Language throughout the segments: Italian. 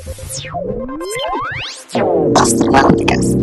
Astronauticast.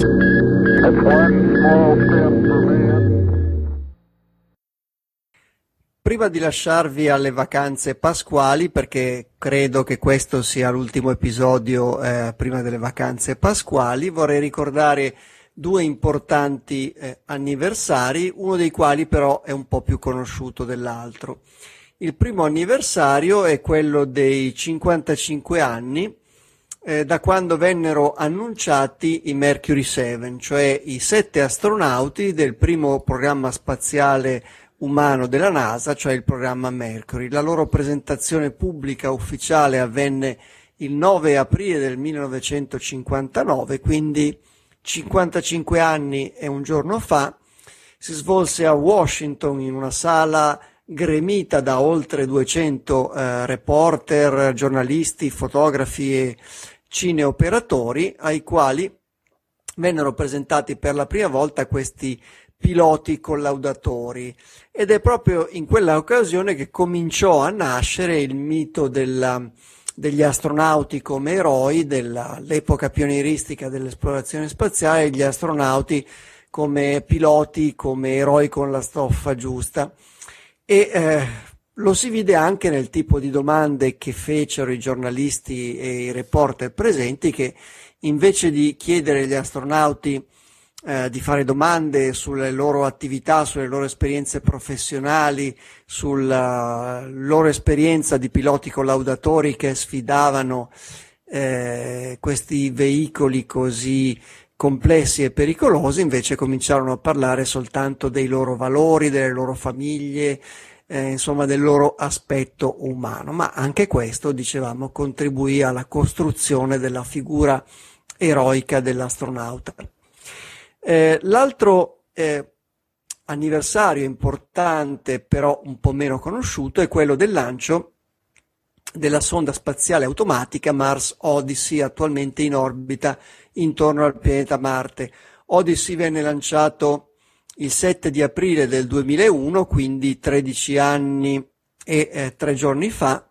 Prima di lasciarvi alle vacanze pasquali, perché credo che questo sia l'ultimo episodio prima delle vacanze pasquali, vorrei ricordare due importanti anniversari, uno dei quali però è un po' più conosciuto dell'altro. Il primo anniversario è quello dei 55 anni da quando vennero annunciati i Mercury 7, cioè i 7 astronauti del primo programma spaziale umano della NASA, cioè il programma Mercury. La loro presentazione pubblica ufficiale avvenne il 9 aprile del 1959, quindi 55 anni e un giorno fa. Si svolse a Washington in una sala gremita da oltre 200 reporter, giornalisti, fotografi e cineoperatori, ai quali vennero presentati per la prima volta questi piloti collaudatori, ed è proprio in quella occasione che cominciò a nascere il mito degli astronauti come eroi dell'epoca pionieristica dell'esplorazione spaziale, gli astronauti come piloti, come eroi con la stoffa giusta. E lo si vide anche nel tipo di domande che fecero i giornalisti e i reporter presenti, che invece di chiedere agli astronauti di fare domande sulle loro attività, sulle loro esperienze professionali, sulla loro esperienza di piloti collaudatori che sfidavano questi veicoli così complessi e pericolosi, invece cominciarono a parlare soltanto dei loro valori, delle loro famiglie, insomma del loro aspetto umano. Ma anche questo, dicevamo, contribuì alla costruzione della figura eroica dell'astronauta. L'altro anniversario importante, però un po' meno conosciuto, è quello del lancio della sonda spaziale automatica Mars Odyssey, attualmente in orbita intorno al pianeta Marte. Odyssey venne lanciato il 7 di aprile del 2001, quindi 13 anni e 3 giorni fa,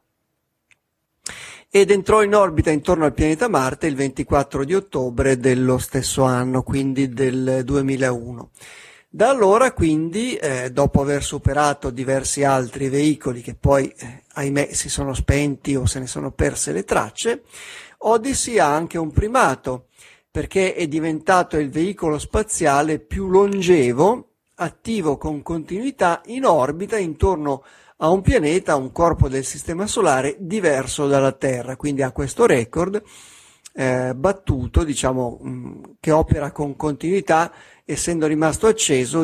ed entrò in orbita intorno al pianeta Marte il 24 di ottobre dello stesso anno, quindi del 2001. Da allora, quindi, dopo aver superato diversi altri veicoli che poi, ahimè, si sono spenti o se ne sono perse le tracce, Odyssey ha anche un primato, perché è diventato il veicolo spaziale più longevo, attivo con continuità in orbita intorno a un pianeta, un corpo del Sistema Solare diverso dalla Terra, quindi ha questo record battuto, diciamo, che opera con continuità, essendo rimasto acceso,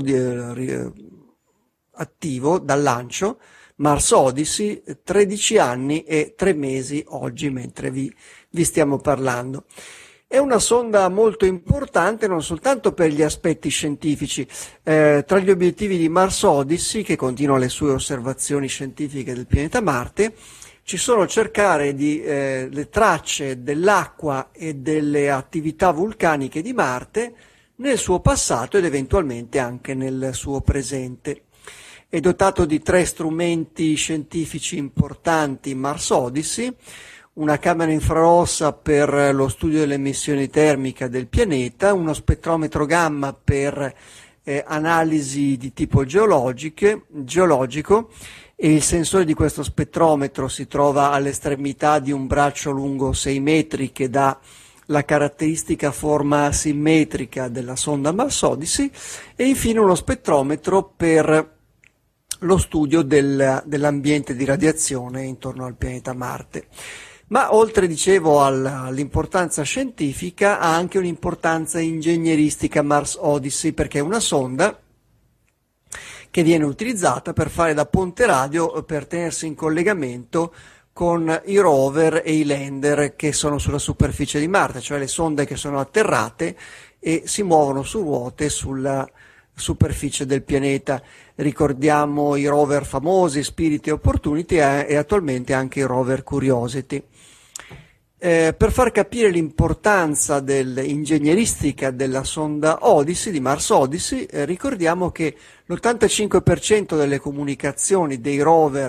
attivo dal lancio. Mars Odyssey, 13 anni e 3 mesi oggi mentre vi stiamo parlando. È una sonda molto importante non soltanto per gli aspetti scientifici. Tra gli obiettivi di Mars Odyssey, che continua le sue osservazioni scientifiche del pianeta Marte, ci sono cercare le tracce dell'acqua e delle attività vulcaniche di Marte nel suo passato ed eventualmente anche nel suo presente. È dotato di 3 strumenti scientifici importanti Mars Odyssey: una camera infrarossa per lo studio dell'emissione termica del pianeta, uno spettrometro gamma per analisi di tipo geologico, e il sensore di questo spettrometro si trova all'estremità di un braccio lungo 6 metri che dà la caratteristica forma asimmetrica della sonda Mars Odyssey, e infine uno spettrometro per lo studio dell'ambiente di radiazione intorno al pianeta Marte. Ma oltre, dicevo, all'importanza scientifica, ha anche un'importanza ingegneristica Mars Odyssey, perché è una sonda che viene utilizzata per fare da ponte radio, per tenersi in collegamento con i rover e i lander che sono sulla superficie di Marte, cioè le sonde che sono atterrate e si muovono su ruote sulla superficie del pianeta. Ricordiamo i rover famosi Spirit e Opportunity e attualmente anche il rover Curiosity. Per far capire l'importanza ingegneristica della sonda Odyssey, di Mars Odyssey, ricordiamo che l'85% delle comunicazioni dei rover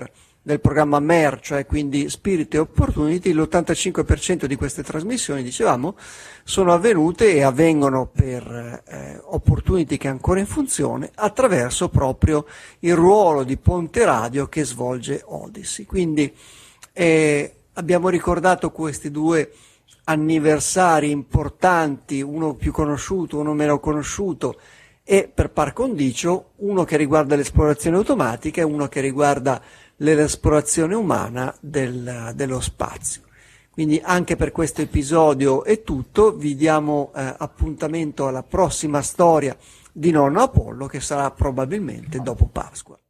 del programma MER, cioè quindi Spirit e Opportunity, l'85% di queste trasmissioni, dicevamo, sono avvenute e avvengono per Opportunity che è ancora in funzione attraverso proprio il ruolo di ponte radio che svolge Odyssey. Quindi abbiamo ricordato questi due anniversari importanti, uno più conosciuto, uno meno conosciuto, e per par condicio uno che riguarda l'esplorazione automatica e uno che riguarda l'esplorazione umana dello spazio. Quindi anche per questo episodio è tutto, vi diamo appuntamento alla prossima storia di Nonno Apollo, che sarà probabilmente dopo Pasqua.